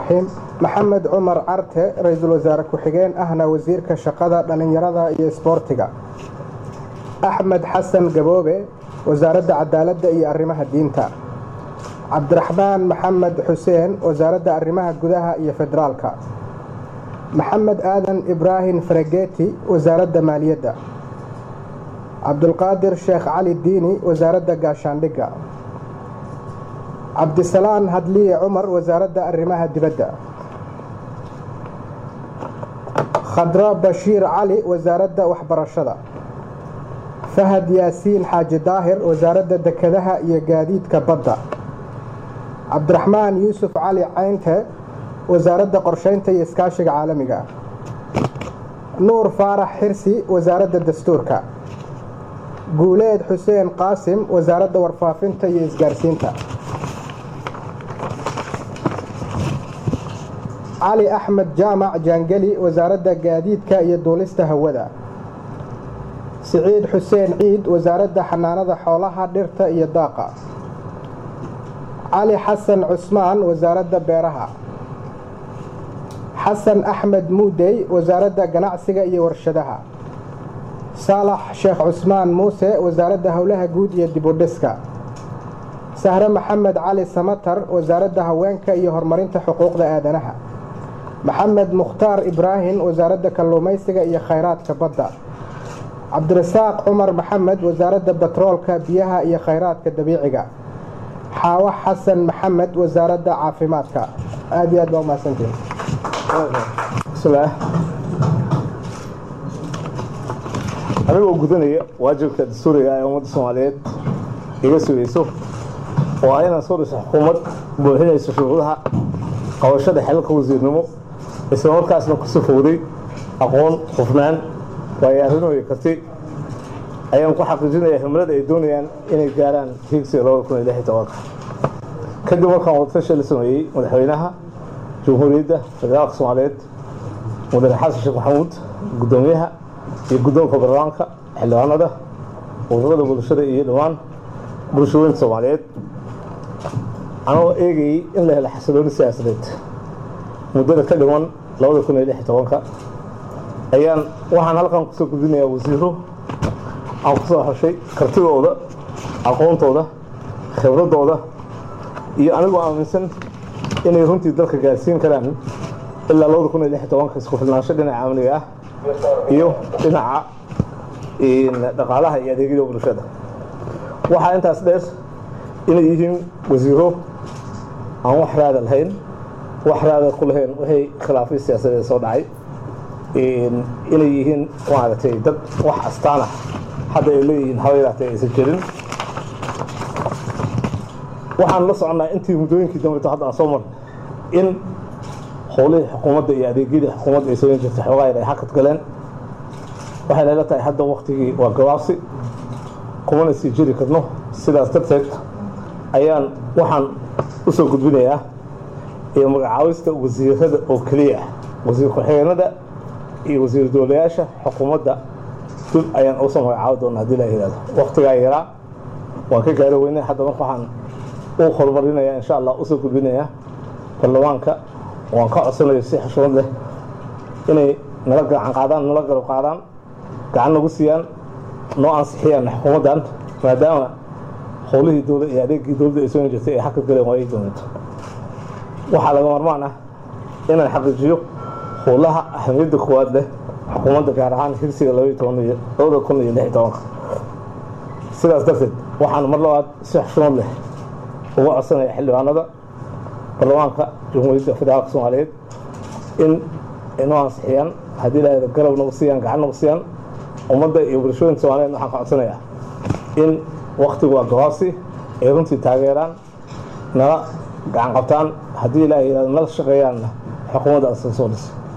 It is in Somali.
الرحيم. محمد عمر عرته رئيس الوزراء كحجين أهنا وزير كشقادة دلنيرada iyo isboortiga. أحمد حسن قبوبي وزارة عدالة iyo arrimaha diinta. عبدالرحمن محمد حسين وزارة arrimaha gudaha iyo federaalka. محمد آدن إبراهيم فرقيتي وزارة مالية. عبد القادر شيخ علي الديني وزارة قاشاندقة. عبد السلام هدلي عمر وزارة arrimaha dibadda. خضراء بشير علي وزارة waxbarashada. فهد ياسين حاج داهر وزارة دكدها iyo gaadiidka badda. عبد الرحمن يوسف علي عينته وزارة qorsheynta iyo iskaashiga caalamiga. نور فارح حرسي وزارة دستورka. قوليد حسين قاسم وزارة warfaafinta iyo isgaarsiinta. علي أحمد جامع جانجلي وزارة قاديدك يدولست هودا. سعيد حسين عيد وزارة حنانة حولها ديرتا يداقة. علي حسن عثمان وزارة بيرها. حسن أحمد مودي وزارة قناعسية يورشدها. صالح شيخ عثمان موسى وزارة هولها جود يدبودسكا. سهرة محمد علي سمتر وزارة هوانك يهرمرين حقوق آدنها. محمد مختار إبراهيم وزارة كلوميسية iyo khayraadka badda. عبد الرزاق عمر محمد وزارة بترولka biyaha iyo khayraadka dabiiciga. حاوة حسن محمد وزارة caafimaadka. aad iyo aad baa mahadsantiin. anigoo gudanaya waajibka dastuuriga ee ummadda Soomaaliyeed iga sugayso oo ay inaan soo dhiso xukuumad buuxinayso shuruudaha qabashada xilka wasiirnimo isla markaasna ku safowday aqoon hufnaan waayo-aragnimo karti ayaan ku xaqiijinayaa himilada ay doonayaan inay gaaraan higsiga 2016 kadib markaan wadatasha la sameeyey madaxweynaha jamhuuriyadda federaalka Soomaaliyeed mudane xasan sheekh maxamuud gudoomiyaha iyo guddoonka baarlamaanka xildhibaanada ururada bulshada iyo dhawaan bulshooyinka Soomaaliyeed anoo eegay in la helo xasilooni siyaasadeed muddada ka dhiman 2016 ayaan waxaan halkan ku soo gudbinayaa wasiiro aan ku soo xushay kartidooda aqoontooda khibradooda iyo anigoo aaminsan inay runtii dalka gaarsiin karaan ilaa 2016 isku filnaansho dhinaca amniga ah iyo dhinaca dhaqaalaha iyo adeegyada bulshada waxaa intaas dheer inay yihiin wasiiro aan wax raad lahayn wax raad ku lahayn waxay khilaafay siyaasadeed soo dhacay inay yihiin maaragtay dad wax astaan ah hadda ay leeyihiin haweenaatay aysan jirin waxaan la soconaa intii muddooyinkii dambe hadda aan soo marnay in howlihii xukuumadda iyo adeegyadii xukuumadda ay soo jirtay xoogaa ay hakad galeen waxay leela tahay hadda waqtigii waa gabaabsi kumana sii jiri karno sidaas darteed ayaan waxaan u soo gudbinayaa magacaawista wasiirada oo kaliya wasiir ku-xigeenada iyo wasiir dowlayaasha xukuumadda dib ayaan u soo magacaawi doonaa haddii la yiraahdo waqtigaa yaraa waan ka gaari weynay hadda marka waxaan u horumarinayaa insha Allah u soo gudbinayaa baarlamaanka waan ka codsanayo si xushmad leh inay nala gacan qaadaan nala garab qaadaan gacan nagu siiyaan noo ansixiyaan xukuumaddan maadaama howlihii dowladda iyo adeegii dowladda ay soo jirtay ay hakad galeen waayay doonto waxaa laga marmaan ah inaan xaqiijiyo howlaha ahmiyadda koowaad leh xukuumadda gaar ahaan higsiga 2016 sidaas darteed waxaan mar labaad si xushmad leh uga codsanayaa xildhibaanada baarlamaanka jamhuuriyadda federaalka Soomaaliyeed in inoo ansixiyaan haddii la yiraahdo garab nagu siiyaan gacan nagu siiyaan ummadda iyo bulshooyinka Soomaaliyeed waxaan ka codsanayaa in waqtigu waa gabaabsi ay runtii taageeraan nala gacan qabtaan haddii la yiraahdo nala shaqeeyaan xukuumadda soo dhis